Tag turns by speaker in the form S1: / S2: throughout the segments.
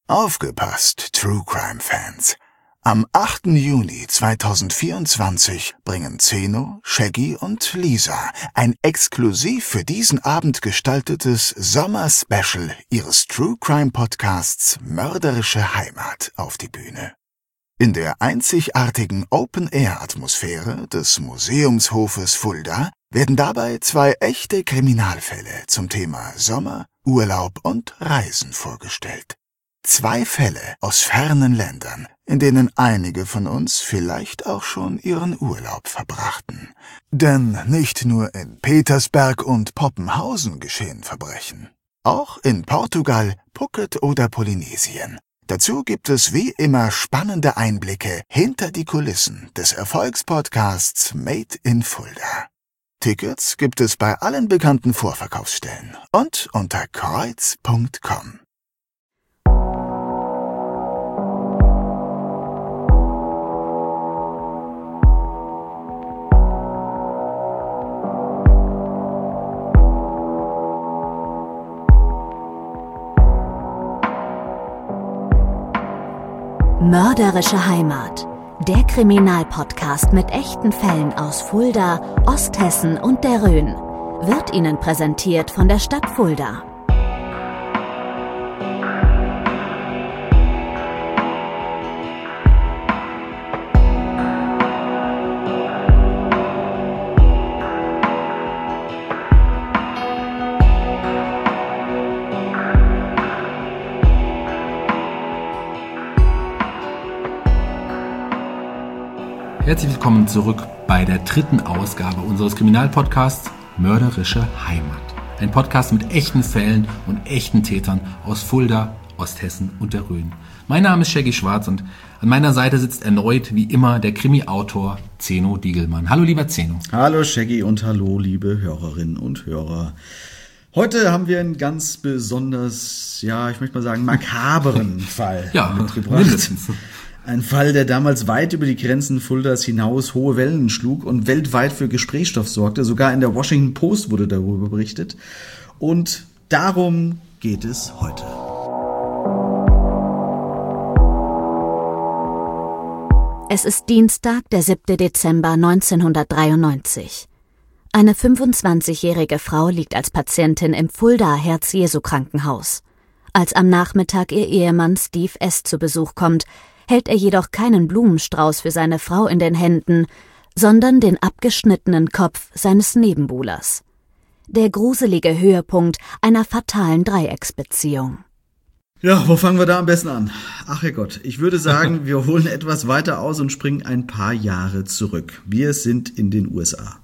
S1: Aufgepasst, True Crime Fans! Am 8. Juni 2024 bringen Zeno, Shaggy und Lisa ein exklusiv für diesen Abend gestaltetes Sommer-Special ihres True Crime Podcasts Mörderische Heimat auf die Bühne. In der einzigartigen Open-Air-Atmosphäre des Museumshofes Fulda werden dabei 2 echte Kriminalfälle zum Thema Sommer, Urlaub und Reisen vorgestellt. 2 Fälle aus fernen Ländern, in denen einige von uns vielleicht auch schon ihren Urlaub verbrachten. Denn nicht nur in Petersberg und Poppenhausen geschehen Verbrechen. Auch in Portugal, Phuket oder Polynesien. Dazu gibt es wie immer spannende Einblicke hinter die Kulissen des Erfolgspodcasts Made in Fulda. Tickets gibt es bei allen bekannten Vorverkaufsstellen und unter kreuz.com.
S2: Mörderische Heimat, der Kriminalpodcast mit echten Fällen aus Fulda, Osthessen und der Rhön, wird Ihnen präsentiert von der Stadt Fulda.
S3: Herzlich willkommen zurück bei der 3. Ausgabe unseres Kriminalpodcasts Mörderische Heimat. Ein Podcast mit echten Fällen und echten Tätern aus Fulda, Osthessen und der Rhön. Mein Name ist Shaggy Schwarz und an meiner Seite sitzt erneut wie immer der Krimi-Autor Zeno Diegelmann. Hallo lieber Zeno.
S4: Hallo Shaggy und hallo liebe Hörerinnen und Hörer. Heute haben wir einen ganz besonders, ich möchte mal sagen, makaberen Fall mitgebracht. Mindestens. Ein Fall, der damals weit über die Grenzen Fuldas hinaus hohe Wellen schlug und weltweit für Gesprächsstoff sorgte. Sogar in der Washington Post wurde darüber berichtet. Und darum geht es heute.
S2: Es ist Dienstag, der 7. Dezember 1993. Eine 25-jährige Frau liegt als Patientin im Fulda Herz-Jesu-Krankenhaus. Als am Nachmittag ihr Ehemann Steve S. zu Besuch kommt, hält er jedoch keinen Blumenstrauß für seine Frau in den Händen, sondern den abgeschnittenen Kopf seines Nebenbuhlers. Der gruselige Höhepunkt einer fatalen Dreiecksbeziehung.
S4: Ja, wo fangen wir da am besten an? Ach Herrgott, ich würde sagen, wir holen etwas weiter aus und springen ein paar Jahre zurück. Wir sind in den USA.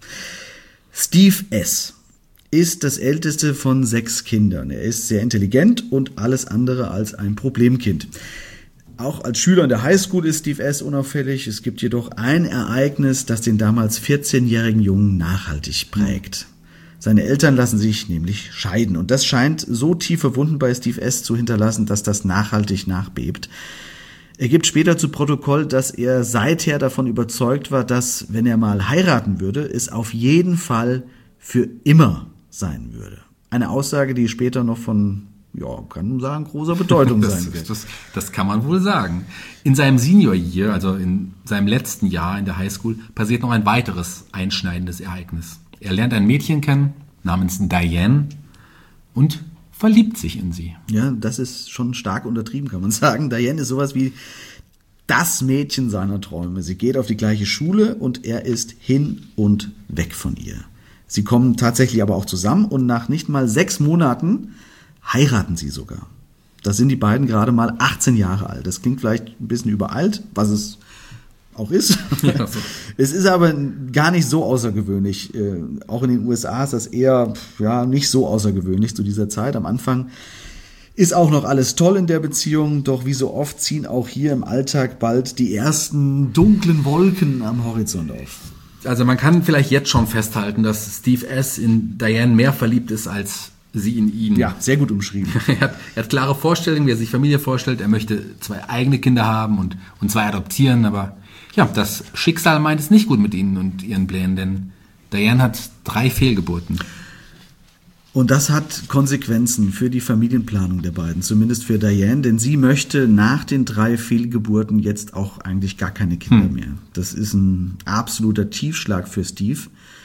S4: Steve S. ist das älteste von 6 Kindern. Er ist sehr intelligent und alles andere als ein Problemkind. Auch als Schüler in der Highschool ist Steve S. unauffällig. Es gibt jedoch ein Ereignis, das den damals 14-jährigen Jungen nachhaltig prägt. Seine Eltern lassen sich nämlich scheiden. Und das scheint so tiefe Wunden bei Steve S. zu hinterlassen, dass das nachhaltig nachbebt. Er gibt später zu Protokoll, dass er seither davon überzeugt war, dass, wenn er mal heiraten würde, es auf jeden Fall für immer sein würde. Eine Aussage, die später noch von kann man sagen, großer Bedeutung sein wird.
S3: Das kann man wohl sagen. In seinem Senior Year, also in seinem letzten Jahr in der Highschool, passiert noch ein weiteres einschneidendes Ereignis. Er lernt ein Mädchen kennen, namens Diane, und verliebt sich in sie.
S4: Ja, das ist schon stark untertrieben, kann man sagen. Diane ist sowas wie das Mädchen seiner Träume. Sie geht auf die gleiche Schule und er ist hin und weg von ihr. Sie kommen tatsächlich aber auch zusammen und nach nicht mal 6 Monaten heiraten sie sogar. Da sind die beiden gerade mal 18 Jahre alt. Das klingt vielleicht ein bisschen übereilt, was es auch ist. Ja, so. Es ist aber gar nicht so außergewöhnlich. Auch in den USA ist das eher nicht so außergewöhnlich zu dieser Zeit. Am Anfang ist auch noch alles toll in der Beziehung, doch wie so oft ziehen auch hier im Alltag bald die ersten dunklen Wolken am Horizont auf.
S3: Also man kann vielleicht jetzt schon festhalten, dass Steve S. in Diane mehr verliebt ist als sie in ihn.
S4: Ja, sehr gut umschrieben.
S3: Er hat klare Vorstellungen, wie er sich Familie vorstellt. Er möchte 2 eigene Kinder haben und 2 adoptieren. Aber das Schicksal meint es nicht gut mit ihnen und ihren Plänen, denn Diane hat 3 Fehlgeburten.
S4: Und das hat Konsequenzen für die Familienplanung der beiden, zumindest für Diane, denn sie möchte nach den 3 Fehlgeburten jetzt auch eigentlich gar keine Kinder mehr. Das ist ein absoluter Tiefschlag für Steve.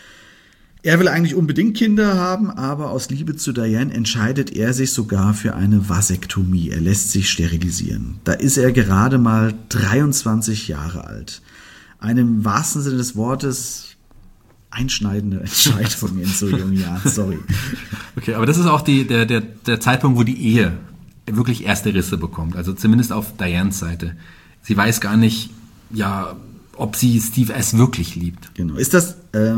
S4: Er will eigentlich unbedingt Kinder haben, aber aus Liebe zu Diane entscheidet er sich sogar für eine Vasektomie. Er lässt sich sterilisieren. Da ist er gerade mal 23 Jahre alt. Eine im wahrsten Sinne des Wortes einschneidende Entscheidung in so jungen Jahren, sorry.
S3: Okay, aber das ist auch der Zeitpunkt, wo die Ehe wirklich erste Risse bekommt. Also zumindest auf Dianes Seite. Sie weiß gar nicht, ja, ob sie Steve S. wirklich liebt.
S4: Genau. Ist das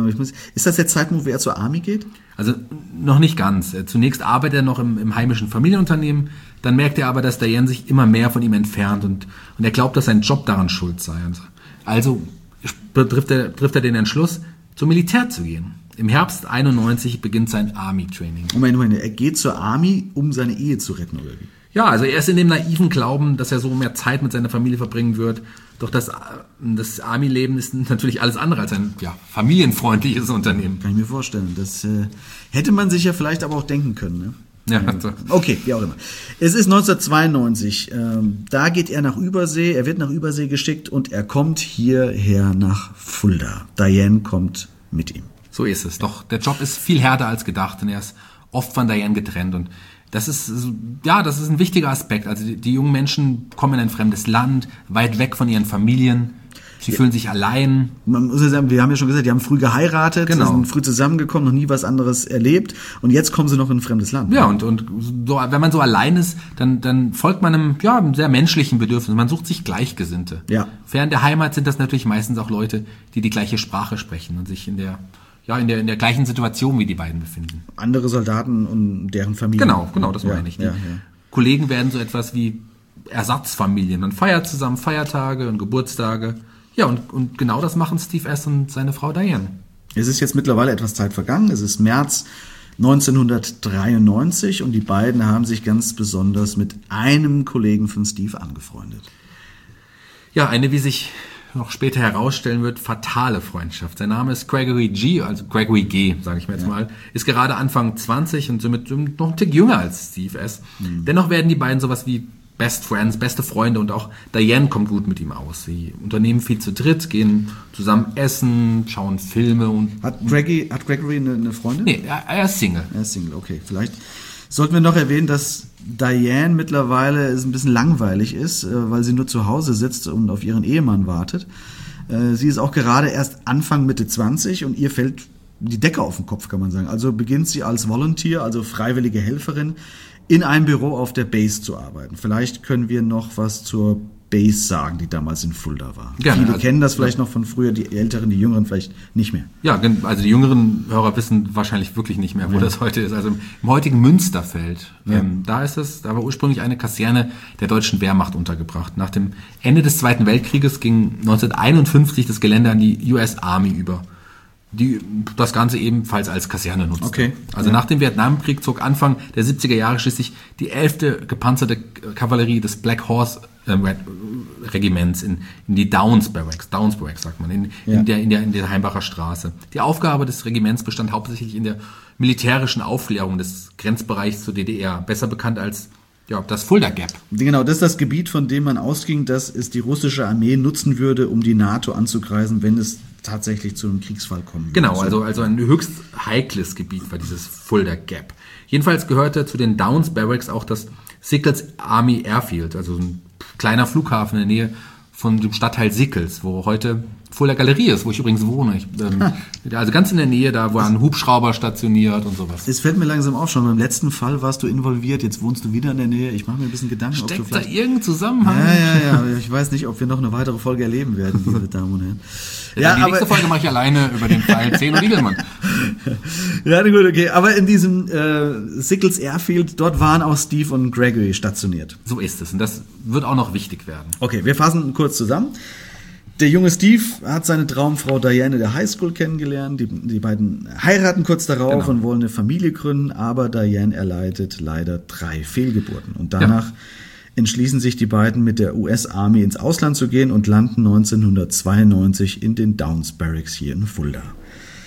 S4: der Zeitpunkt, wo er zur Army geht?
S3: Also noch nicht ganz. Zunächst arbeitet er noch im heimischen Familienunternehmen, dann merkt er aber, dass Diane sich immer mehr von ihm entfernt und er glaubt, dass sein Job daran schuld sei. Also trifft er den Entschluss, zum Militär zu gehen. Im Herbst 91 beginnt sein Army-Training.
S4: Moment, er geht zur Army, um seine Ehe zu retten, oder wie?
S3: Ja, also er ist in dem naiven Glauben, dass er so mehr Zeit mit seiner Familie verbringen wird. Doch das Army-Leben ist natürlich alles andere als ein familienfreundliches Unternehmen.
S4: Kann ich mir vorstellen. Das hätte man sich ja vielleicht aber auch denken können, ne?
S3: Ja.
S4: Okay, wie auch immer. Es ist 1992. Da geht er nach Übersee. Er wird nach Übersee geschickt und er kommt hierher nach Fulda. Diane kommt mit ihm.
S3: So ist es. Doch der Job ist viel härter als gedacht und er ist oft von Diane getrennt. Und das ist ein wichtiger Aspekt. Also die jungen Menschen kommen in ein fremdes Land, weit weg von ihren Familien. Sie fühlen sich allein.
S4: Man muss ja sagen, wir haben ja schon gesagt, die haben früh geheiratet,
S3: genau.
S4: Sind früh zusammengekommen, noch nie was anderes erlebt und jetzt kommen sie noch in ein fremdes Land.
S3: Ja, und so, wenn man so allein ist, dann folgt man einem sehr menschlichen Bedürfnis. Man sucht sich Gleichgesinnte.
S4: Ja.
S3: Fern der Heimat sind das natürlich meistens auch Leute, die gleiche Sprache sprechen und sich in der gleichen Situation wie die beiden befinden.
S4: Andere Soldaten und deren Familien.
S3: Genau, das meine ich.
S4: Ja.
S3: Kollegen werden so etwas wie Ersatzfamilien. Man feiert zusammen Feiertage und Geburtstage. Ja, und genau das machen Steve S. und seine Frau Diane.
S4: Es ist jetzt mittlerweile etwas Zeit vergangen. Es ist März 1993 und die beiden haben sich ganz besonders mit einem Kollegen von Steve angefreundet.
S3: Ja, eine, wie sich noch später herausstellen wird, fatale Freundschaft. Sein Name ist Gregory G., also Gregory G., sage ich mir jetzt mal, ist gerade Anfang 20 und somit noch ein Tick jünger als Steve S. Dennoch werden die beiden sowas wie Best Friends, beste Freunde und auch Diane kommt gut mit ihm aus. Sie unternehmen viel zu dritt, gehen zusammen essen, schauen Filme und...
S4: Hat Gregory eine Freundin?
S3: Nee, er ist Single.
S4: Er ist Single, okay. Vielleicht sollten wir noch erwähnen, dass Diane mittlerweile ein bisschen langweilig ist, weil sie nur zu Hause sitzt und auf ihren Ehemann wartet. Sie ist auch gerade erst Anfang Mitte 20 und ihr fällt die Decke auf den Kopf, kann man sagen. Also beginnt sie als Volunteer, also freiwillige Helferin, in einem Büro auf der Base zu arbeiten. Vielleicht können wir noch was zur Base sagen, die damals in Fulda war.
S3: Gerne,
S4: Viele kennen das vielleicht noch von früher, die Älteren, die Jüngeren vielleicht nicht mehr.
S3: Ja, also die jüngeren Hörer wissen wahrscheinlich wirklich nicht mehr, wo das heute ist. Also im heutigen Münsterfeld, da war ursprünglich eine Kaserne der deutschen Wehrmacht untergebracht. Nach dem Ende des Zweiten Weltkrieges ging 1951 das Gelände an die US Army über, die das Ganze ebenfalls als Kaserne nutzte.
S4: Okay.
S3: Also nach dem Vietnamkrieg zog Anfang der 70er Jahre schließlich die 11. gepanzerte Kavallerie des Black Horse Regiments in die Downs Barracks sagt man, in der Heimbacher Straße. Die Aufgabe des Regiments bestand hauptsächlich in der militärischen Aufklärung des Grenzbereichs zur DDR, besser bekannt als das Fulda Gap.
S4: Genau, das ist das Gebiet, von dem man ausging, dass es die russische Armee nutzen würde, um die NATO anzugreifen, wenn es tatsächlich zu einem Kriegsfall kommen würde.
S3: Genau, also ein höchst heikles Gebiet war dieses Fulda Gap. Jedenfalls gehörte zu den Downs Barracks auch das Sickles Army Airfield, also ein kleiner Flughafen in der Nähe von dem Stadtteil Sickles, wo heute Fulda Galerie ist, wo ich übrigens wohne. Also ganz in der Nähe, da war ein Hubschrauber stationiert und sowas.
S4: Es fällt mir langsam auf, schon beim letzten Fall warst du involviert, jetzt wohnst du wieder in der Nähe. Ich mache mir ein bisschen Gedanken,
S3: Steckt
S4: ob du vielleicht...
S3: da irgendein Zusammenhang?
S4: Ja. Ich weiß nicht, ob wir noch eine weitere Folge erleben werden, liebe Damen und Herren.
S3: Die nächste Folge mache ich alleine über den Fall Zeno Riegelmann.
S4: Ja, gut, okay. Aber in diesem Sickles Airfield, dort waren auch Steve und Gregory stationiert.
S3: So ist es. Und das wird auch noch wichtig werden.
S4: Okay, wir fassen kurz zusammen. Der junge Steve hat seine Traumfrau Diane in der Highschool kennengelernt. Die beiden heiraten kurz darauf und wollen eine Familie gründen, aber Diane erleidet leider 3 Fehlgeburten. Und danach entschließen sich die beiden, mit der US-Army ins Ausland zu gehen und landen 1992 in den Downs Barracks hier in Fulda.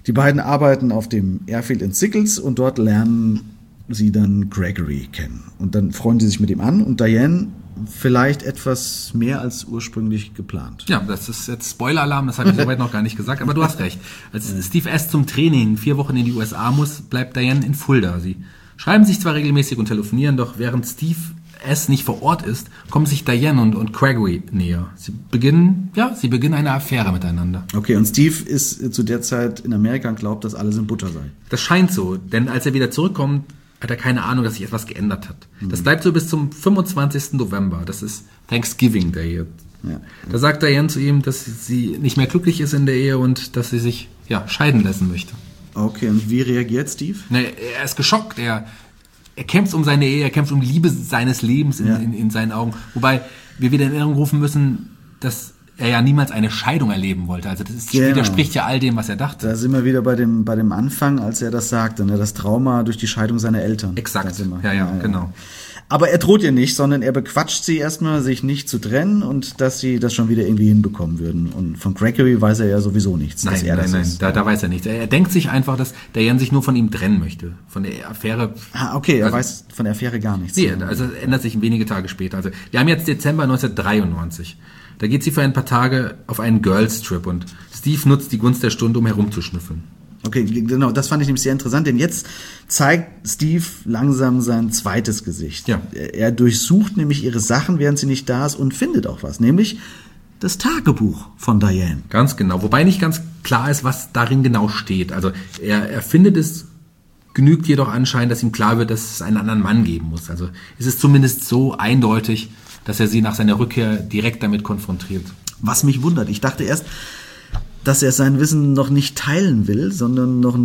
S4: Die beiden arbeiten auf dem Airfield in Sickles und dort lernen sie dann Gregory kennen. Und dann freuen sie sich mit ihm an und Diane vielleicht etwas mehr als ursprünglich geplant.
S3: Ja, das ist jetzt Spoiler-Alarm, das habe ich soweit noch gar nicht gesagt, aber du hast recht. Als Steve S. zum Training 4 Wochen in die USA muss, bleibt Diane in Fulda. Sie schreiben sich zwar regelmäßig und telefonieren, doch während Steve S. nicht vor Ort ist, kommen sich Diane und Gregory näher. Sie beginnen eine Affäre miteinander.
S4: Okay, und Steve ist zu der Zeit in Amerika und glaubt, dass alles in Butter sei.
S3: Das scheint so, denn als er wieder zurückkommt, hat er keine Ahnung, dass sich etwas geändert hat. Das bleibt so bis zum 25. November. Das ist Thanksgiving Day. Ja. Da sagt Diane zu ihm, dass sie nicht mehr glücklich ist in der Ehe und dass sie sich scheiden lassen möchte.
S4: Okay, und wie reagiert Steve?
S3: Er ist geschockt. Er kämpft um seine Ehe, er kämpft um die Liebe seines Lebens in seinen Augen. Wobei wir wieder in Erinnerung rufen müssen, dass er ja niemals eine Scheidung erleben wollte. Also das widerspricht ja all dem, was er dachte.
S4: Da sind wir wieder bei dem Anfang, als er das sagte, ne? Das Trauma durch die Scheidung seiner Eltern.
S3: Exakt, genau.
S4: Aber er droht ihr nicht, sondern er bequatscht sie erstmal, sich nicht zu trennen und dass sie das schon wieder irgendwie hinbekommen würden. Und von Gregory weiß er ja sowieso nichts.
S3: Nein, da weiß er nichts. Er denkt sich einfach, dass Diane sich nur von ihm trennen möchte. Von der Affäre.
S4: Okay, er weiß von der Affäre gar nichts.
S3: Nee, also ändert sich wenige Tage später. Also wir haben jetzt Dezember 1993. Da geht sie für ein paar Tage auf einen Girls-Trip und Steve nutzt die Gunst der Stunde, um herumzuschnüffeln.
S4: Okay, genau, das fand ich nämlich sehr interessant, denn jetzt zeigt Steve langsam sein zweites Gesicht.
S3: Ja.
S4: Er durchsucht nämlich ihre Sachen, während sie nicht da ist und findet auch was, nämlich das Tagebuch von Diane.
S3: Ganz genau, wobei nicht ganz klar ist, was darin genau steht. Also er findet es, genügt jedoch anscheinend, dass ihm klar wird, dass es einen anderen Mann geben muss. Also es ist zumindest so eindeutig, dass er sie nach seiner Rückkehr direkt damit konfrontiert.
S4: Was mich wundert, ich dachte erst, dass er sein Wissen noch nicht teilen will, sondern noch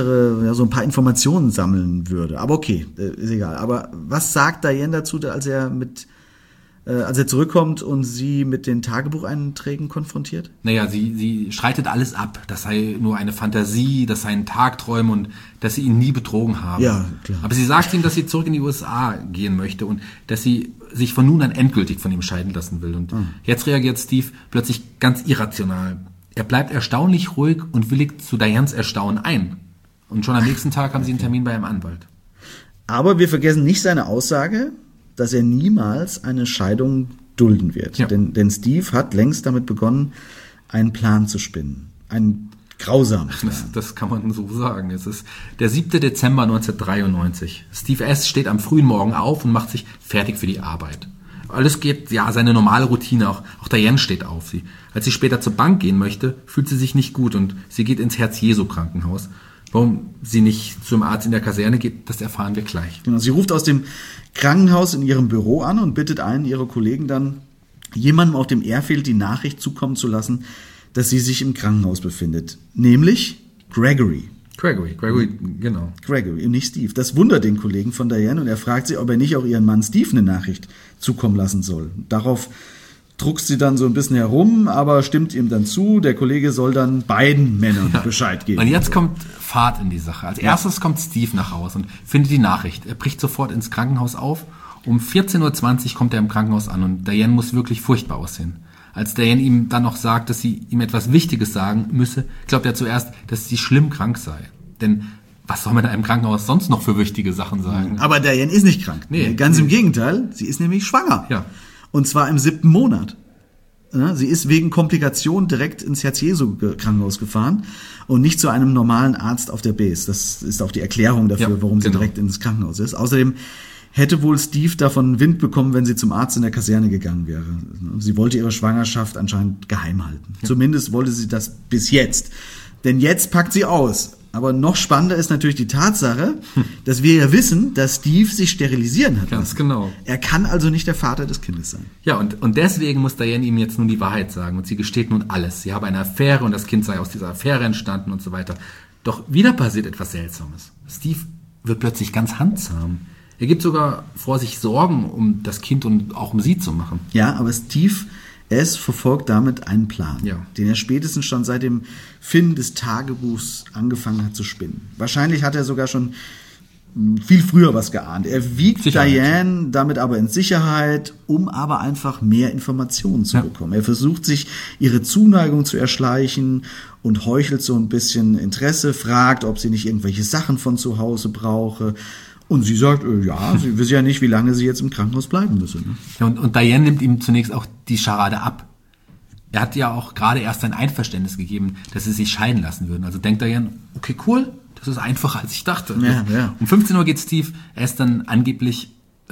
S4: so ein paar Informationen sammeln würde. Aber okay, ist egal. Aber was sagt Diane dazu, als er zurückkommt und sie mit den Tagebucheinträgen konfrontiert?
S3: Naja, sie streitet alles ab. Das sei nur eine Fantasie, das seien Tagträume und dass sie ihn nie betrogen haben.
S4: Ja, klar.
S3: Aber sie sagt ihm, dass sie zurück in die USA gehen möchte und dass sie sich von nun an endgültig von ihm scheiden lassen will. Und jetzt reagiert Steve plötzlich ganz irrational. Er bleibt erstaunlich ruhig und willigt zu Dianes Erstaunen ein. Und schon am nächsten Tag haben sie einen Termin bei einem Anwalt.
S4: Aber wir vergessen nicht seine Aussage, dass er niemals eine Scheidung dulden wird.
S3: Ja.
S4: Denn Steve hat längst damit begonnen, einen Plan zu spinnen. Einen grausamen Plan.
S3: Das kann man so sagen. Es ist der 7. Dezember 1993. Steve S. steht am frühen Morgen auf und macht sich fertig für die Arbeit. Alles geht, seine normale Routine. Auch Diane steht auf. Als sie später zur Bank gehen möchte, fühlt sie sich nicht gut und sie geht ins Herz-Jesu-Krankenhaus. Warum sie nicht zum Arzt in der Kaserne geht, das erfahren wir gleich.
S4: Genau, sie ruft aus dem Krankenhaus in ihrem Büro an und bittet einen ihrer Kollegen dann, jemandem auf dem Airfield die Nachricht zukommen zu lassen, dass sie sich im Krankenhaus befindet. Nämlich Gregory.
S3: Gregory, genau.
S4: Gregory, nicht Steve. Das wundert den Kollegen von Diane und er fragt sie, ob er nicht auch ihren Mann Steve eine Nachricht zukommen lassen soll. Darauf druckst sie dann so ein bisschen herum, aber stimmt ihm dann zu. Der Kollege soll dann beiden Männern Bescheid geben.
S3: Und jetzt kommt Fahrt in die Sache. Als erstes kommt Steve nach Hause und findet die Nachricht. Er bricht sofort ins Krankenhaus auf. Um 14.20 Uhr kommt er im Krankenhaus an und Diane muss wirklich furchtbar aussehen. Als Diane ihm dann noch sagt, dass sie ihm etwas Wichtiges sagen müsse, glaubt er zuerst, dass sie schlimm krank sei. Denn was soll man da im Krankenhaus sonst noch für wichtige Sachen sagen?
S4: Aber Diane ist nicht krank.
S3: Nee.
S4: Ganz im Gegenteil, sie ist nämlich schwanger.
S3: Ja.
S4: Und zwar im 7. Monat. Ja, sie ist wegen Komplikationen direkt ins Herz-Jesu-Krankenhaus gefahren und nicht zu einem normalen Arzt auf der Base. Das ist auch die Erklärung dafür, warum sie direkt ins Krankenhaus ist. Außerdem hätte wohl Steve davon Wind bekommen, wenn sie zum Arzt in der Kaserne gegangen wäre. Sie wollte ihre Schwangerschaft anscheinend geheim halten. Ja. Zumindest wollte sie das bis jetzt. Denn jetzt packt sie aus. Aber noch spannender ist natürlich die Tatsache, dass wir ja wissen, dass Steve sich sterilisieren hat.
S3: Ganz genau.
S4: Er kann also nicht der Vater des Kindes sein.
S3: Ja, und deswegen muss Diane ihm jetzt nun die Wahrheit sagen. Und sie gesteht nun alles. Sie habe eine Affäre und das Kind sei aus dieser Affäre entstanden und so weiter. Doch wieder passiert etwas Seltsames. Steve wird plötzlich ganz handsam. Er gibt sogar vor, sich Sorgen um das Kind und auch um sie zu machen.
S4: Ja, aber Steve S. verfolgt damit einen Plan, den er spätestens schon seit dem Finden des Tagebuchs angefangen hat zu spinnen. Wahrscheinlich hat er sogar schon viel früher was geahnt. Er wiegt
S3: Sicherheit.
S4: Diane damit aber in Sicherheit, um aber einfach mehr Informationen zu bekommen. Er versucht sich ihre Zuneigung zu erschleichen und heuchelt so ein bisschen Interesse, fragt, ob sie nicht irgendwelche Sachen von zu Hause brauche. Und sie sagt, ja, sie wissen ja nicht, wie lange sie jetzt im Krankenhaus bleiben müssen. Ne?
S3: Ja, und Diane nimmt ihm zunächst auch die Scharade ab. Er hat ja auch gerade erst sein Einverständnis gegeben, dass sie sich scheiden lassen würden. Also denkt Diane, okay, cool, das ist einfacher, als ich dachte.
S4: Ja.
S3: Um 15 Uhr geht Steve, er ist dann angeblich,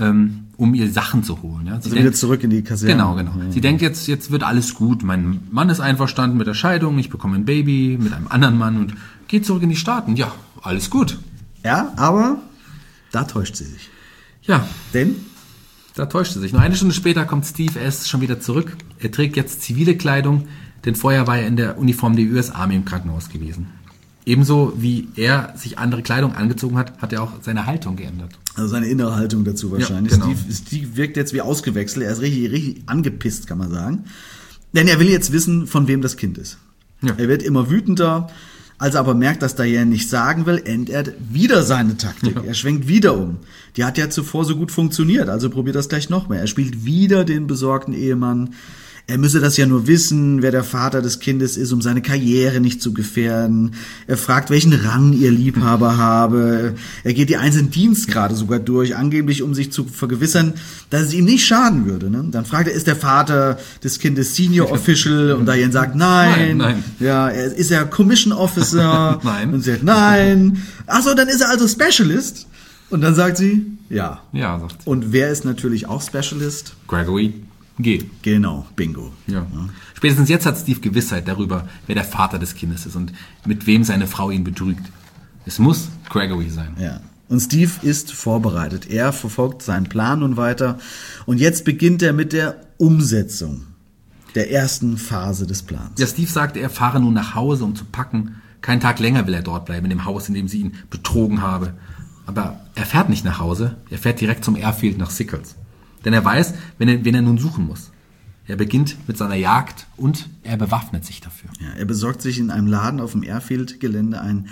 S3: um ihr Sachen zu holen. Ja. Sie
S4: Also wieder zurück in die Kaserne.
S3: Genau. Ja. Sie denkt, jetzt wird alles gut. Mein Mann ist einverstanden mit der Scheidung, ich bekomme ein Baby mit einem anderen Mann und geht zurück in die Staaten. Ja, alles gut.
S4: Ja, aber da täuscht sie sich.
S3: Ja,
S4: Denn
S3: da täuscht sie sich. Nur eine Stunde später kommt Steve S. schon wieder zurück. Er trägt jetzt zivile Kleidung, denn vorher war er in der Uniform der US Army im Krankenhaus gewesen. Ebenso wie er sich andere Kleidung angezogen hat, hat er auch seine Haltung geändert.
S4: also seine innere Haltung dazu wahrscheinlich.
S3: Ja, genau.
S4: Steve wirkt jetzt wie ausgewechselt. Er ist richtig angepisst, kann man sagen. Denn er will jetzt wissen, von wem das Kind ist.
S3: Ja.
S4: Er wird immer wütender. Als er aber merkt, dass Diane nichts sagen will, ändert er wieder seine Taktik. Er schwenkt wieder um. Die hat ja zuvor so gut funktioniert, also probiert das gleich noch mehr. Er spielt wieder den besorgten Ehemann. Er müsse das ja nur wissen, wer der Vater des Kindes ist, um seine Karriere nicht zu gefährden. Er fragt, welchen Rang ihr Liebhaber habe. Er geht die einzelnen Dienstgrade sogar durch, angeblich um sich zu vergewissern, dass es ihm nicht schaden würde. Ne? Dann fragt er, ist der Vater des Kindes Senior Official? Und Diane sagt, nein. Ja, ist er Commission Officer?
S3: Nein.
S4: Und sie sagt, nein. Achso, dann ist er also Specialist? Und dann sagt sie, ja.
S3: Ja, sagt sie.
S4: Und wer ist natürlich auch Specialist?
S3: Gregory G.
S4: Genau, bingo.
S3: Ja. Spätestens jetzt hat Steve Gewissheit darüber, wer der Vater des Kindes ist und mit wem seine Frau ihn betrügt. Es muss Gregory sein.
S4: Ja. Und Steve ist vorbereitet. Er verfolgt seinen Plan nun weiter. Und jetzt beginnt er mit der Umsetzung der ersten Phase des Plans.
S3: Ja, Steve sagt, er fahre nun nach Hause, um zu packen. Keinen Tag länger will er dort bleiben, in dem Haus, in dem sie ihn betrogen habe. Aber er fährt nicht nach Hause, er fährt direkt zum Airfield nach Sickles. Denn er weiß, wen er nun suchen muss. Er beginnt mit seiner Jagd und er bewaffnet sich dafür.
S4: Ja, er besorgt sich in einem Laden auf dem Airfield-Gelände ein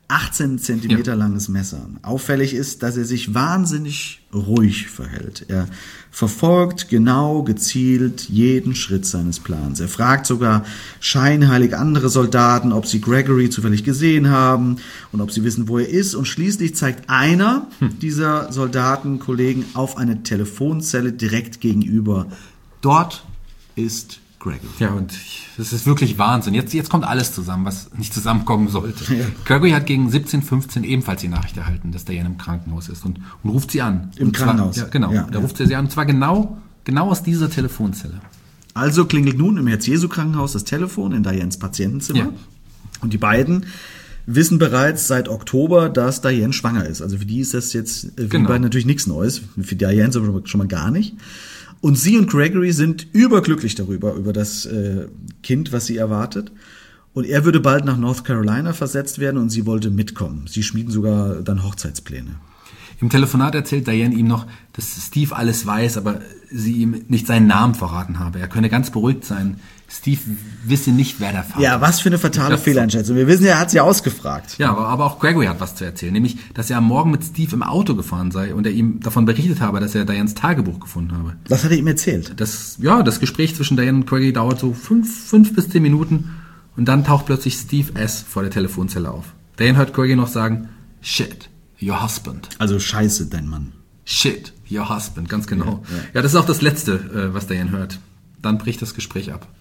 S4: 18 Zentimeter langes Messer. Auffällig ist, dass er sich wahnsinnig ruhig verhält. Er verfolgt genau, gezielt jeden Schritt seines Plans. Er fragt sogar scheinheilig andere Soldaten, ob sie Gregory zufällig gesehen haben und ob sie wissen, wo er ist. Und schließlich zeigt einer dieser Soldatenkollegen auf eine Telefonzelle direkt gegenüber. Dort ist Gregory.
S3: Ja, und das ist wirklich Wahnsinn. Jetzt kommt alles zusammen, was nicht zusammenkommen sollte. Ja. Gregory hat gegen 17:15 ebenfalls die Nachricht erhalten, dass Diane im Krankenhaus ist und ruft sie an.
S4: Im Krankenhaus?
S3: Ja, genau. Ja, da ruft er sie an, und zwar genau aus dieser Telefonzelle.
S4: Also klingelt nun im Herz-Jesu-Krankenhaus das Telefon in Dianes Patientenzimmer. Ja. Und die beiden wissen bereits seit Oktober, dass Diane schwanger ist. Also für die ist das jetzt für die beiden natürlich nichts Neues. Für Diane schon mal gar nicht. Und sie und Gregory sind überglücklich darüber, über das Kind, was sie erwartet. Und er würde bald nach North Carolina versetzt werden und sie wollte mitkommen. Sie schmieden sogar dann Hochzeitspläne.
S3: Im Telefonat erzählt Diane ihm noch, dass Steve alles weiß, aber sie ihm nicht seinen Namen verraten habe. Er könne ganz beruhigt sein. Steve wisse nicht, wer der Vater ist.
S4: Ja, was für eine fatale Fehleinschätzung. Wir wissen ja, er hat sie ausgefragt.
S3: Ja, aber auch Gregory hat was zu erzählen. Nämlich, dass er am Morgen mit Steve im Auto gefahren sei und er ihm davon berichtet habe, dass er Dianes Tagebuch gefunden habe.
S4: Was hat er ihm erzählt?
S3: Das Gespräch zwischen Diane und Gregory dauert so 5 bis 10 Minuten und dann taucht plötzlich Steve S. vor der Telefonzelle auf. Diane hört Gregory noch sagen, shit, your husband.
S4: Also scheiße, dein Mann.
S3: Shit, your husband, ganz genau. Ja, das ist auch das Letzte, was Diane hört. Dann bricht das Gespräch ab.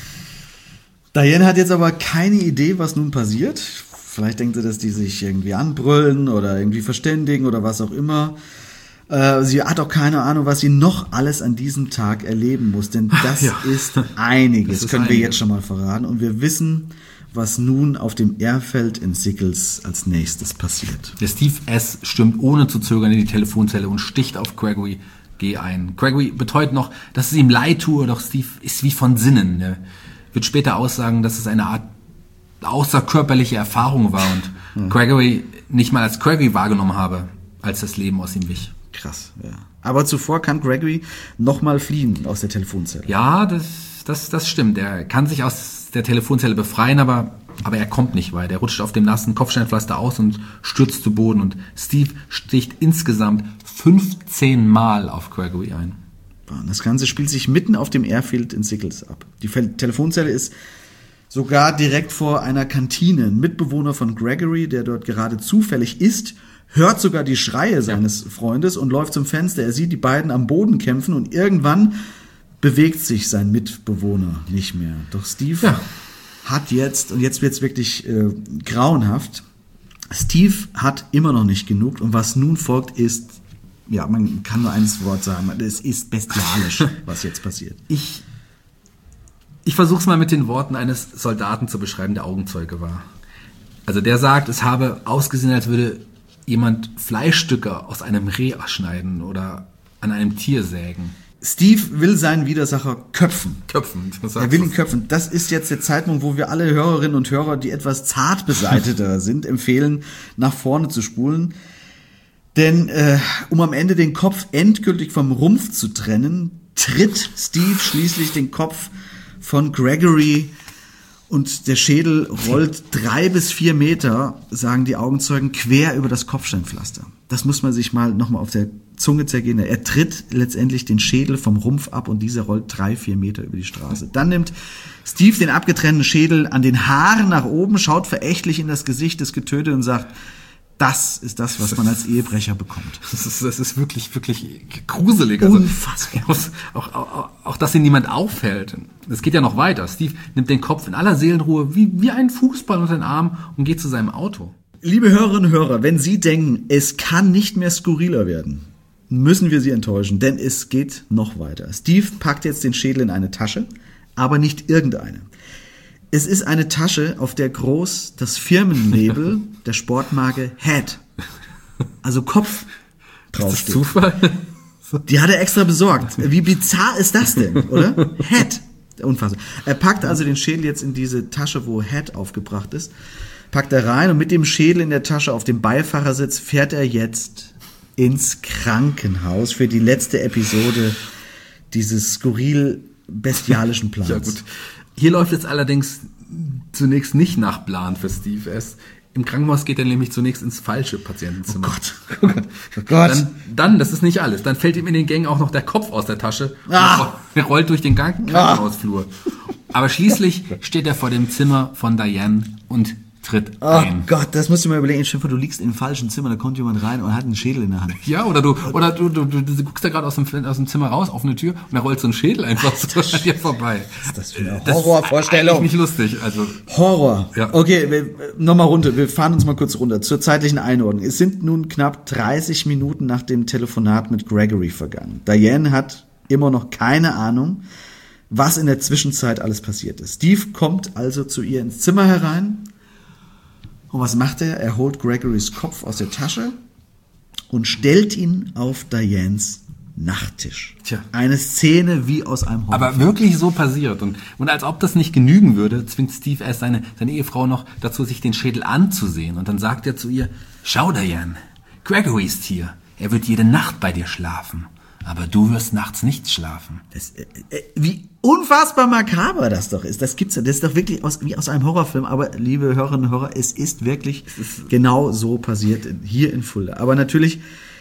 S4: Diane hat jetzt aber keine Idee, was nun passiert. Vielleicht denkt sie, dass die sich irgendwie anbrüllen oder irgendwie verständigen oder was auch immer. Sie hat auch keine Ahnung, was sie noch alles an diesem Tag erleben muss, denn das ist einiges, das können wir jetzt schon mal verraten. Und wir wissen, was nun auf dem Airfield in Sickles als nächstes passiert.
S3: Der Steve S. stürmt ohne zu zögern in die Telefonzelle und sticht auf Gregory G. ein. Gregory beteuert noch, dass es ihm leid tue, doch Steve ist wie von Sinnen. Er wird später aussagen, dass es eine Art außerkörperliche Erfahrung war und Gregory nicht mal als Gregory wahrgenommen habe, als das Leben aus ihm wich.
S4: Krass, ja. Aber zuvor kann Gregory nochmal fliehen aus der Telefonzelle.
S3: Ja, das stimmt. Er kann sich aus der Telefonzelle befreien, aber er kommt nicht weit. Er rutscht auf dem nassen Kopfsteinpflaster aus und stürzt zu Boden. Und Steve sticht insgesamt 15 Mal auf Gregory ein.
S4: Das Ganze spielt sich mitten auf dem Airfield in Sickles ab. Die Telefonzelle ist sogar direkt vor einer Kantine. Ein Mitbewohner von Gregory, der dort gerade zufällig ist, hört sogar die Schreie seines Freundes und läuft zum Fenster. Er sieht die beiden am Boden kämpfen und irgendwann bewegt sich sein Mitbewohner nicht mehr. Doch Steve hat jetzt, und jetzt wird's wirklich grauenhaft, Steve hat immer noch nicht genug und was nun folgt ist, ja, man kann nur eines Wort sagen, es ist bestialisch, was jetzt passiert.
S3: Ich versuche es mal mit den Worten eines Soldaten zu beschreiben, der Augenzeuge war. Also der sagt, es habe ausgesehen, als würde jemand Fleischstücke aus einem Reh schneiden oder an einem Tier sägen.
S4: Steve will seinen Widersacher köpfen. Er will ihn köpfen. Das ist jetzt der Zeitpunkt, wo wir alle Hörerinnen und Hörer, die etwas zart beseiteter sind, empfehlen, nach vorne zu spulen. Denn um am Ende den Kopf endgültig vom Rumpf zu trennen, tritt Steve schließlich den Kopf von Gregory und der Schädel rollt 3 bis 4 Meter, sagen die Augenzeugen, quer über das Kopfsteinpflaster. Das muss man sich mal nochmal auf der Zunge zergehen. Er tritt letztendlich den Schädel vom Rumpf ab und dieser rollt 3-4 Meter über die Straße. Dann nimmt Steve den abgetrennten Schädel an den Haaren nach oben, schaut verächtlich in das Gesicht des Getöteten und sagt, das ist das, was man als Ehebrecher bekommt.
S3: Das ist wirklich gruselig.
S4: Unfassbar.
S3: Also, auch dass ihn niemand aufhält. Es geht ja noch weiter. Steve nimmt den Kopf in aller Seelenruhe wie ein Fußball unter den Arm und geht zu seinem Auto.
S4: Liebe Hörerinnen und Hörer, wenn Sie denken, es kann nicht mehr skurriler werden, müssen wir Sie enttäuschen, denn es geht noch weiter. Steve packt jetzt den Schädel in eine Tasche, aber nicht irgendeine. Es ist eine Tasche, auf der groß das Firmenlabel der Sportmarke Head, also Kopf, draufsteht.
S3: Ist das Zufall?
S4: Die hat er extra besorgt. Wie bizarr ist das denn, oder? Head. Unfassbar. Er packt also den Schädel jetzt in diese Tasche, wo Head aufgebracht ist, packt er rein und mit dem Schädel in der Tasche auf dem Beifahrersitz fährt er jetzt ins Krankenhaus für die letzte Episode dieses skurril bestialischen Plans.
S3: Ja, gut. Hier läuft es allerdings zunächst nicht nach Plan für Steve S. Im Krankenhaus geht er nämlich zunächst ins falsche Patientenzimmer.
S4: Oh Gott.
S3: Dann, das ist nicht alles. Dann fällt ihm in den Gängen auch noch der Kopf aus der Tasche. Er rollt durch den Krankenhausflur. Aber schließlich steht er vor dem Zimmer von Diane und tritt ein.
S4: Oh Gott, das musst du mal überlegen. Stell dir vor, du liegst im falschen Zimmer, da kommt jemand rein und hat einen Schädel in der Hand.
S3: Ja, oder du guckst da gerade aus dem Zimmer raus auf eine Tür und da rollt so ein Schädel einfach so an dir vorbei.
S4: Was ist das für eine Horrorvorstellung?
S3: Das ist nicht lustig. Also
S4: Horror.
S3: Ja.
S4: Okay, nochmal runter. Wir fahren uns mal kurz runter zur zeitlichen Einordnung. Es sind nun knapp 30 Minuten nach dem Telefonat mit Gregory vergangen. Diane hat immer noch keine Ahnung, was in der Zwischenzeit alles passiert ist. Steve kommt also zu ihr ins Zimmer herein. Und was macht er? Er holt Gregorys Kopf aus der Tasche und stellt ihn auf Dianes Nachttisch.
S3: Tja.
S4: Eine Szene wie aus einem Horrorfilm.
S3: Aber wirklich so passiert. Und als ob das nicht genügen würde, zwingt Steve erst seine Ehefrau noch dazu, sich den Schädel anzusehen. Und dann sagt er zu ihr, schau Diane, Gregory ist hier. Er wird jede Nacht bei dir schlafen. Aber du wirst nachts nicht schlafen.
S4: Wie unfassbar makaber das doch ist. Das gibt's ja. Das ist doch wirklich wie aus einem Horrorfilm. Aber liebe Hörerinnen und Hörer, es ist wirklich genau so passiert hier in Fulda. Aber natürlich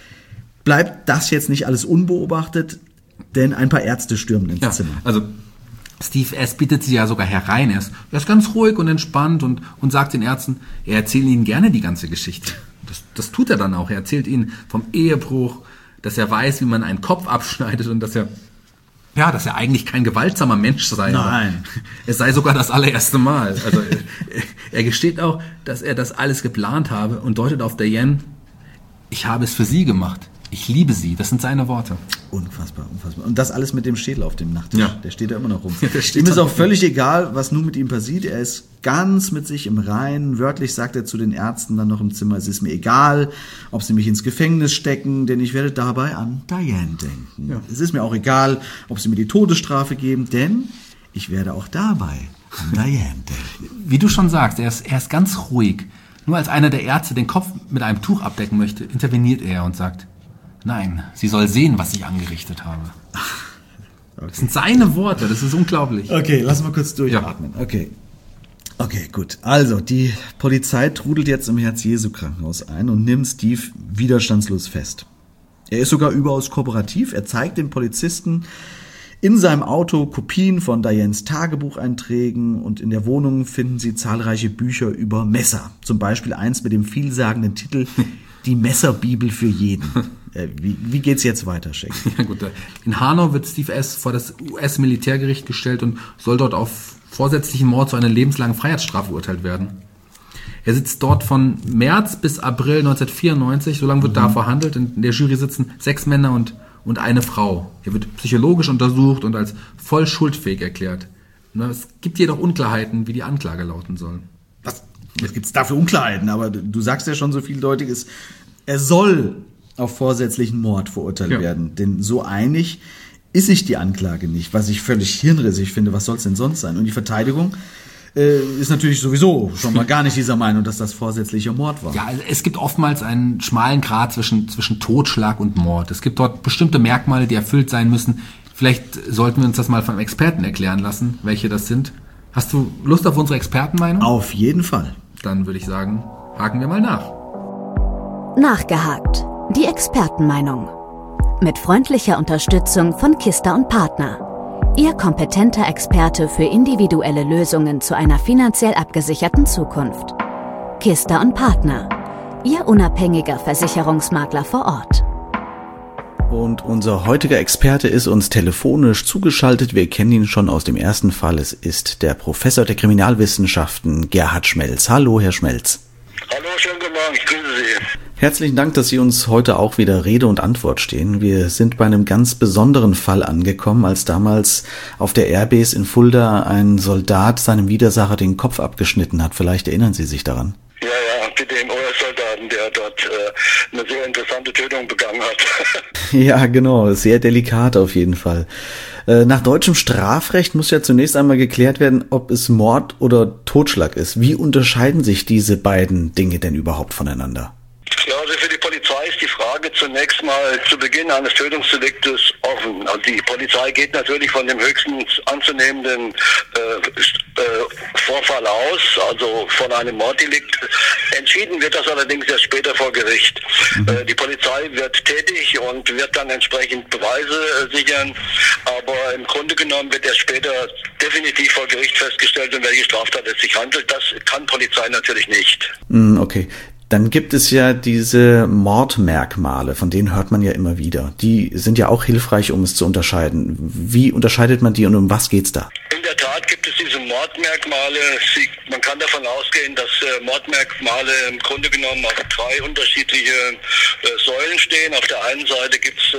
S4: bleibt das jetzt nicht alles unbeobachtet, denn ein paar Ärzte stürmen ins Zimmer.
S3: Also Steve S. bittet sie ja sogar herein. Er ist ganz ruhig und entspannt und sagt den Ärzten, er erzählt ihnen gerne die ganze Geschichte. Das tut er dann auch. Er erzählt ihnen vom Ehebruch, dass er weiß, wie man einen Kopf abschneidet und dass er eigentlich kein gewaltsamer Mensch sei.
S4: Nein.
S3: Es sei sogar das allererste Mal. Also er gesteht auch, dass er das alles geplant habe und deutet auf Diane, ich habe es für sie gemacht. Ich liebe sie. Das sind seine Worte.
S4: Unfassbar. Und das alles mit dem Schädel auf dem Nachttisch.
S3: Ja.
S4: Der steht da immer noch rum.
S3: Ja,
S4: ihm ist auch völlig egal, was nun mit ihm passiert. Er ist ganz mit sich im Reinen. Wörtlich sagt er zu den Ärzten dann noch im Zimmer, es ist mir egal, ob sie mich ins Gefängnis stecken, denn ich werde dabei an Diane denken. Ja. Es ist mir auch egal, ob sie mir die Todesstrafe geben, denn ich werde auch dabei an Diane denken.
S3: Wie du schon sagst, er ist ganz ruhig. Nur als einer der Ärzte den Kopf mit einem Tuch abdecken möchte, interveniert er und sagt, nein, sie soll sehen, was ich angerichtet habe. Okay. Das sind seine Worte, das ist unglaublich.
S4: Okay, lass mal kurz durchatmen. Ja. Okay. Okay, gut. Also, die Polizei trudelt jetzt im Herz-Jesu-Krankenhaus ein und nimmt Steve widerstandslos fest. Er ist sogar überaus kooperativ. Er zeigt den Polizisten in seinem Auto Kopien von Dianes Tagebucheinträgen und in der Wohnung finden sie zahlreiche Bücher über Messer. Zum Beispiel eins mit dem vielsagenden Titel Die Messerbibel für jeden. Wie geht's jetzt weiter, Shaggy?
S3: Ja gut, in Hanau wird Steve S. vor das US-Militärgericht gestellt und soll dort auf vorsätzlichen Mord zu einer lebenslangen Freiheitsstrafe verurteilt werden. Er sitzt dort von März bis April 1994, so lange wird da verhandelt. In der Jury sitzen 6 Männer und eine Frau. Er wird psychologisch untersucht und als voll schuldfähig erklärt. Es gibt jedoch Unklarheiten, wie die Anklage lauten soll.
S4: Was gibt's da für Unklarheiten? Aber du sagst ja schon so vieldeutiges. Er soll auf vorsätzlichen Mord verurteilt werden. Denn so einig ist sich die Anklage nicht, was ich völlig hirnrissig finde. Was soll es denn sonst sein? Und die Verteidigung ist natürlich sowieso schon mal gar nicht dieser Meinung, dass das vorsätzlicher Mord war.
S3: Ja, also es gibt oftmals einen schmalen Grat zwischen Totschlag und Mord. Es gibt dort bestimmte Merkmale, die erfüllt sein müssen. Vielleicht sollten wir uns das mal vom Experten erklären lassen, welche das sind. Hast du Lust auf unsere Expertenmeinung?
S4: Auf jeden Fall.
S3: Dann würde ich sagen, haken wir mal nach.
S2: Nachgehakt. Die Expertenmeinung. Mit freundlicher Unterstützung von Kista & Partner. Ihr kompetenter Experte für individuelle Lösungen zu einer finanziell abgesicherten Zukunft. Kista & Partner. Ihr unabhängiger Versicherungsmakler vor Ort.
S5: Und unser heutiger Experte ist uns telefonisch zugeschaltet. Wir kennen ihn schon aus dem ersten Fall. Es ist der Professor der Kriminalwissenschaften Gerhard Schmelz. Hallo, Herr Schmelz.
S6: Hallo, schönen guten Morgen, ich grüße Sie.
S5: Herzlichen Dank, dass Sie uns heute auch wieder Rede und Antwort stehen. Wir sind bei einem ganz besonderen Fall angekommen, als damals auf der Airbase in Fulda ein Soldat seinem Widersacher den Kopf abgeschnitten hat. Vielleicht erinnern Sie sich daran.
S6: Ja, mit dem US-Soldaten, der dort eine sehr interessante Tötung begangen hat.
S5: Ja, genau, sehr delikat auf jeden Fall. Nach deutschem Strafrecht muss ja zunächst einmal geklärt werden, ob es Mord oder Totschlag ist. Wie unterscheiden sich diese beiden Dinge denn überhaupt voneinander?
S6: Ja, also für die Polizei ist die Frage zunächst mal zu Beginn eines Tötungsdeliktes offen. Also die Polizei geht natürlich von dem höchstens anzunehmenden Vorfall aus, also von einem Morddelikt. Entschieden wird das allerdings erst später vor Gericht. Die Polizei wird tätig und wird dann entsprechend Beweise sichern, aber im Grunde genommen wird erst später definitiv vor Gericht festgestellt, um welche Straftat es sich handelt. Das kann Polizei natürlich nicht.
S5: Okay. Dann gibt es ja diese Mordmerkmale, von denen hört man ja immer wieder. Die sind ja auch hilfreich, um es zu unterscheiden. Wie unterscheidet man die und um was geht's da?
S6: In der Tat gibt es diese Mordmerkmale. Man kann davon ausgehen, dass Mordmerkmale im Grunde genommen auf 3 unterschiedliche Säulen stehen. Auf der einen Seite gibt es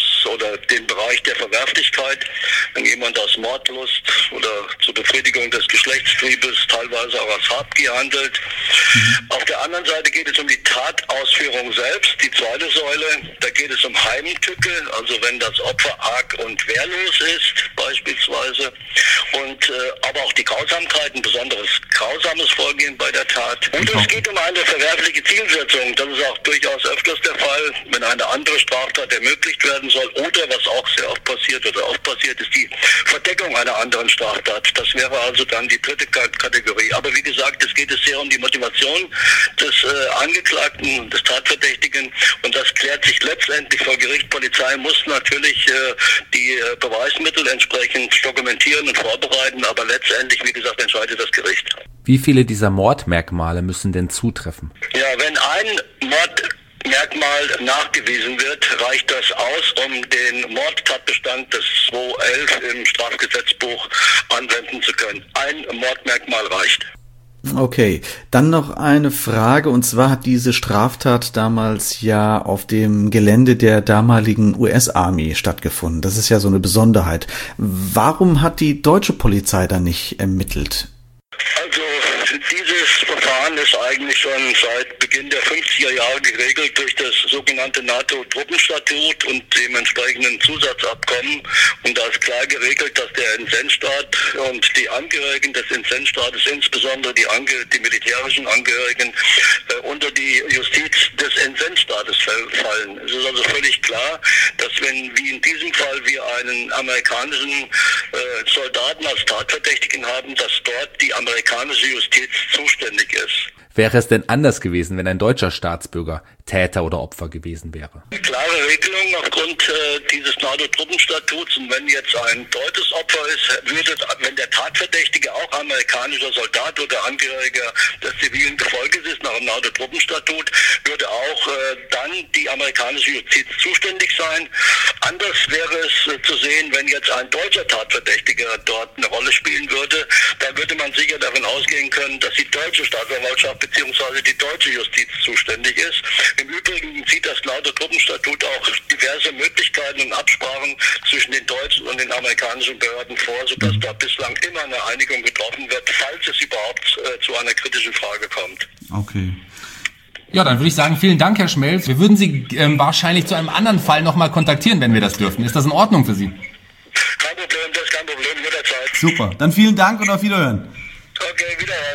S6: den Bereich der Verwerflichkeit, wenn jemand aus Mordlust oder zur Befriedigung des Geschlechtstriebes, teilweise auch aus Habgier handelt. Auf der anderen Seite geht es um die Tatausführung selbst, die zweite Säule. Da geht es um Heimtücke, also wenn das Opfer arg und wehrlos ist beispielsweise. Und aber auch die Grausamkeit, ein besonderes grausames Vorgehen bei der Tat. Und es geht um eine verwerfliche Zielsetzung. Das ist auch durchaus öfters der Fall, wenn eine andere Straftat ermöglicht werden soll. Oder was auch sehr oft passiert oder oft passiert, ist die Verdeckung einer anderen Straftat. Das wäre also dann die dritte Kategorie. Aber wie gesagt, es geht sehr um die Motivation des Angeklagten, des Tatverdächtigen. Und das klärt sich letztendlich vor Gericht. Polizei muss natürlich die Beweismittel entsprechend dokumentieren und vorbereiten. Aber letztendlich, wie gesagt, entscheidet das Gericht.
S7: Wie viele dieser Mordmerkmale müssen denn zutreffen?
S6: Ja, wenn ein Mordmerkmal nachgewiesen wird, reicht das aus, um den Mordtatbestand des 211 im Strafgesetzbuch anwenden zu können. Ein Mordmerkmal reicht.
S5: Okay, dann noch eine Frage, und zwar hat diese Straftat damals ja auf dem Gelände der damaligen US-Army stattgefunden. Das ist ja so eine Besonderheit. Warum hat die deutsche Polizei da nicht ermittelt?
S6: Also dieses Verfahren ist eigentlich schon seit Beginn der 50er Jahre geregelt durch das sogenannte NATO-Truppenstatut und dem entsprechenden Zusatzabkommen. Und da ist klar geregelt, dass der Inzendstaat und die Angehörigen des Inzendstaates, insbesondere die militärischen Angehörigen, unter die Justiz des Inzendstaates fallen. Es ist also völlig klar, dass wenn, wie in diesem Fall, wir einen amerikanischen Soldaten als Tatverdächtigen haben, dass dort die amerikanische Justiz zuständig ist.
S7: Wäre es denn anders gewesen, wenn ein deutscher Staatsbürger Täter oder Opfer gewesen wäre?
S6: Eine klare Regelung aufgrund dieses NATO-Truppenstatuts, und wenn jetzt ein deutsches Opfer ist, würde, wenn der Tatverdächtige auch amerikanischer Soldat oder Angehöriger des zivilen Gefolges ist nach dem NATO-Truppenstatut, würde auch dann die amerikanische Justiz zuständig sein. Anders wäre es zu sehen, wenn jetzt ein deutscher Tatverdächtiger dort eine Rolle spielen würde, dann würde man sicher davon ausgehen können, dass die deutsche Staatsanwaltschaft bzw. die deutsche Justiz zuständig ist. Im Übrigen sieht das NATO-Truppenstatut auch diverse Möglichkeiten und Absprachen zwischen den deutschen und den amerikanischen Behörden vor, sodass da bislang immer eine Einigung getroffen wird, falls es überhaupt zu einer kritischen Frage kommt.
S4: Okay.
S3: Ja, dann würde ich sagen, vielen Dank, Herr Schmelz. Wir würden Sie wahrscheinlich zu einem anderen Fall nochmal kontaktieren, wenn wir das dürfen. Ist das in Ordnung für Sie?
S6: Kein Problem, das ist kein Problem, jederzeit.
S4: Super. Dann vielen Dank und auf Wiederhören.
S6: Okay, wiederhören.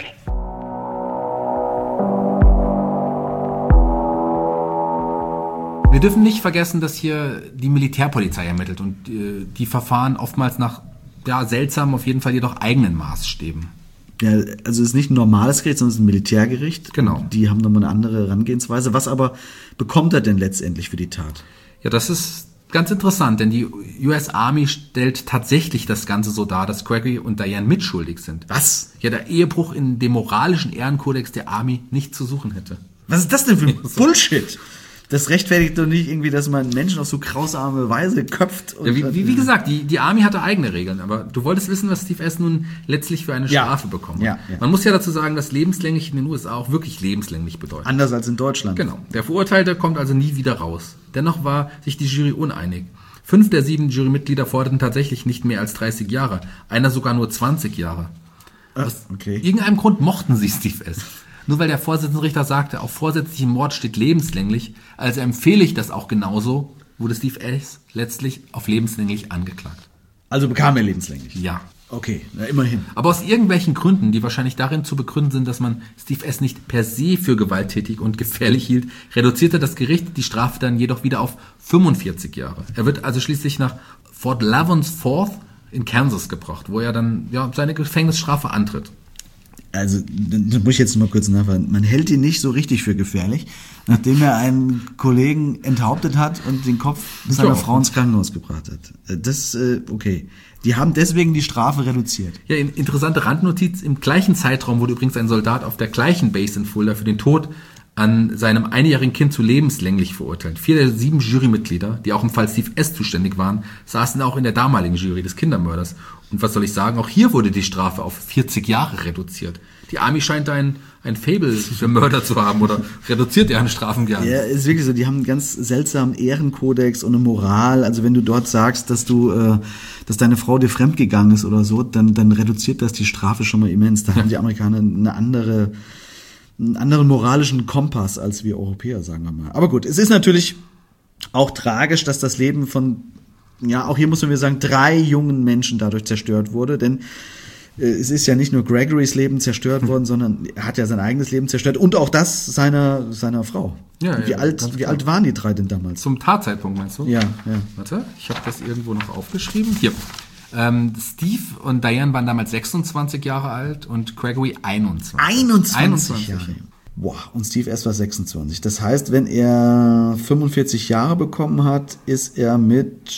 S3: Wir dürfen nicht vergessen, dass hier die Militärpolizei ermittelt und die Verfahren oftmals nach seltsamen, auf jeden Fall jedoch eigenen Maßstäben.
S4: Ja, also es ist nicht ein normales Gericht, sondern es ist ein Militärgericht.
S3: Genau.
S4: Die haben nochmal eine andere Herangehensweise. Was aber bekommt er denn letztendlich für die Tat?
S3: Ja, das ist ganz interessant, denn die US Army stellt tatsächlich das Ganze so dar, dass Gregory und Diane mitschuldig sind.
S4: Was?
S3: Ja, der Ehebruch in dem moralischen Ehrenkodex der Army nicht zu suchen hätte.
S4: Was ist das denn für ein Bullshit? Das rechtfertigt doch nicht irgendwie, dass man Menschen auf so grausame Weise köpft. Und
S3: Ja, wie gesagt, die Army hatte eigene Regeln, aber du wolltest wissen, was Steve S. nun letztlich für eine Strafe bekommt.
S4: Ja.
S3: Man muss ja dazu sagen, dass lebenslänglich in den USA auch wirklich lebenslänglich bedeutet.
S4: Anders als in Deutschland.
S3: Genau. Der Verurteilte kommt also nie wieder raus. Dennoch war sich die Jury uneinig. 5 der 7 Jurymitglieder forderten tatsächlich nicht mehr als 30 Jahre. Einer sogar nur 20 Jahre. Aus irgendeinem Grund mochten sie Steve S. Nur weil der Vorsitzende sagte, auf vorsätzlichen Mord steht lebenslänglich, also empfehle ich das auch genauso, wurde Steve S. letztlich auf lebenslänglich angeklagt.
S4: Also bekam er lebenslänglich?
S3: Ja.
S4: Okay, na immerhin.
S3: Aber aus irgendwelchen Gründen, die wahrscheinlich darin zu begründen sind, dass man Steve S. nicht per se für gewalttätig und gefährlich hielt, reduzierte das Gericht die Strafe dann jedoch wieder auf 45 Jahre. Er wird also schließlich nach Fort Lavons Forth in Kansas gebracht, wo er dann seine Gefängnisstrafe antritt.
S4: Also, das muss ich jetzt mal kurz nachfragen. Man hält ihn nicht so richtig für gefährlich, nachdem er einen Kollegen enthauptet hat und den Kopf seiner Frau ins Krankenhaus gebracht hat. Das, okay. Die haben deswegen die Strafe reduziert.
S3: Ja, interessante Randnotiz. Im gleichen Zeitraum wurde übrigens ein Soldat auf der gleichen Base in Fulda für den Tod an seinem einjährigen Kind zu lebenslänglich verurteilt. 4 der 7 Jurymitglieder, die auch im Fall Steve S. zuständig waren, saßen auch in der damaligen Jury des Kindermörders. Und was soll ich sagen, auch hier wurde die Strafe auf 40 Jahre reduziert. Die Army scheint ein Faible für Mörder zu haben oder reduziert deren Strafen gerne.
S4: Ja, ist wirklich so, die haben einen ganz seltsamen Ehrenkodex und eine Moral. Also wenn du dort sagst, dass dass deine Frau dir fremdgegangen ist oder so, dann reduziert das die Strafe schon mal immens. Da haben die Amerikaner einen anderen moralischen Kompass als wir Europäer, sagen wir mal. Aber gut, es ist natürlich auch tragisch, dass das Leben von, auch hier muss man wieder sagen, 3 jungen Menschen dadurch zerstört wurde, denn es ist ja nicht nur Gregorys Leben zerstört worden, sondern er hat ja sein eigenes Leben zerstört und auch das seiner Frau.
S3: Ja,
S4: wie alt waren die 3 denn damals?
S3: Zum Tatzeitpunkt meinst du?
S4: Ja.
S3: Warte, ich habe das irgendwo noch aufgeschrieben. Hier. Steve und Diane waren damals 26 Jahre alt und Gregory 21.
S4: 21 Jahre. Boah, und Steve S. war 26. Das heißt, wenn er 45 Jahre bekommen hat, ist er mit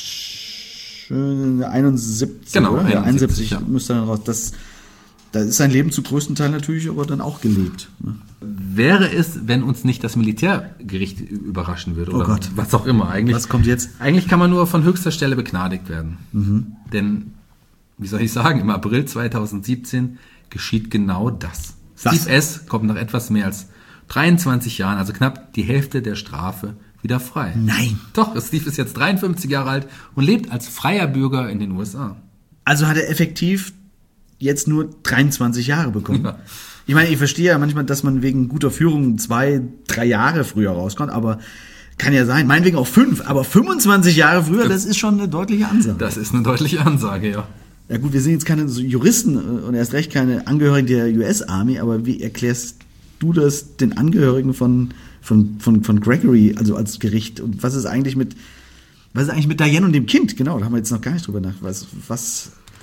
S4: 71.
S3: Genau,
S4: oder? 71
S3: ja.
S4: Müsste dann raus. Da ist sein Leben zu größten Teil natürlich aber dann auch gelebt. Ne?
S3: Wäre es, wenn uns nicht das Militärgericht überraschen würde oder
S4: Gott.
S3: was auch immer.
S4: Was kommt jetzt?
S3: Eigentlich kann man nur von höchster Stelle begnadigt werden. Denn, wie soll ich sagen, im April 2017 geschieht genau das.
S4: Was?
S3: Steve S. kommt nach etwas mehr als 23 Jahren, also knapp die Hälfte der Strafe, wieder frei.
S4: Nein.
S3: Doch, Steve ist jetzt 53 Jahre alt und lebt als freier Bürger in den USA.
S4: Also hat er effektiv jetzt nur 23 Jahre bekommen.
S3: Ja.
S4: Ich meine, ich verstehe ja manchmal, dass man wegen guter Führung 2, 3 Jahre früher rauskommt, aber kann ja sein, meinetwegen auch 5, aber 25 Jahre früher, das ist schon eine deutliche Ansage.
S3: Das ist eine deutliche Ansage, ja.
S4: Ja gut, wir sind jetzt keine Juristen und erst recht keine Angehörigen der US Army, aber wie erklärst du das den Angehörigen von Gregory, also als Gericht? Und was ist eigentlich mit Diane und dem Kind? Genau, da haben wir jetzt noch gar nicht drüber nachgedacht.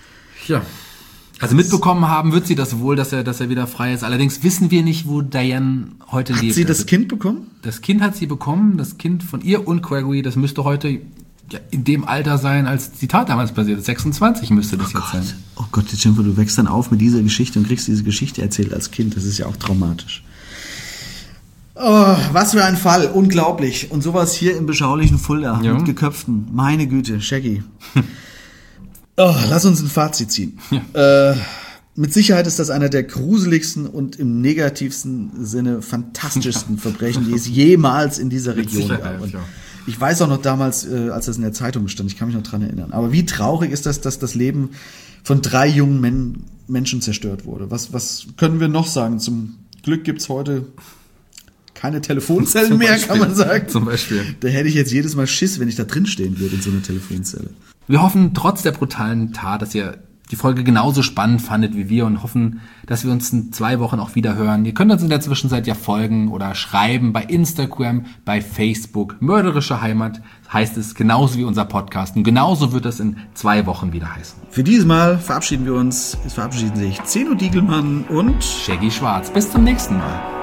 S3: Ja. Also mitbekommen haben wird sie das wohl, dass er wieder frei ist. Allerdings wissen wir nicht, wo Diane heute lebt.
S4: Hat sie das Kind bekommen?
S3: Das Kind hat sie bekommen, das Kind von ihr und Gregory, das müsste heute ja in dem Alter sein, als die Tat damals passiert ist. 26 müsste das jetzt sein.
S4: Oh Gott, Jennifer, du wächst dann auf mit dieser Geschichte und kriegst diese Geschichte erzählt als Kind. Das ist ja auch traumatisch. Oh, was für ein Fall. Unglaublich. Und sowas hier im beschaulichen Fulda mit Geköpften. Meine Güte, Shaggy. Oh, lass uns ein Fazit ziehen. Ja. Mit Sicherheit ist das einer der gruseligsten und im negativsten Sinne fantastischsten Verbrechen, die es jemals in dieser Region gab. Und ich weiß auch noch damals, als das in der Zeitung stand, ich kann mich noch dran erinnern. Aber wie traurig ist das, dass das Leben von 3 jungen Menschen zerstört wurde? Was können wir noch sagen? Zum Glück gibt's heute keine Telefonzellen mehr, kann man sagen.
S3: Zum Beispiel.
S4: Da hätte ich jetzt jedes Mal Schiss, wenn ich da drin stehen würde in so einer Telefonzelle.
S3: Wir hoffen trotz der brutalen Tat, dass ihr die Folge genauso spannend fandet wie wir und hoffen, dass wir uns in 2 Wochen auch wieder hören. Ihr könnt uns in der Zwischenzeit ja folgen oder schreiben bei Instagram, bei Facebook. Mörderische Heimat heißt es genauso wie unser Podcast und genauso wird es in 2 Wochen wieder heißen.
S4: Für dieses Mal verabschieden wir uns. Es verabschieden sich Zeno Diegelmann und
S3: Shaggy Schwarz. Bis zum nächsten Mal.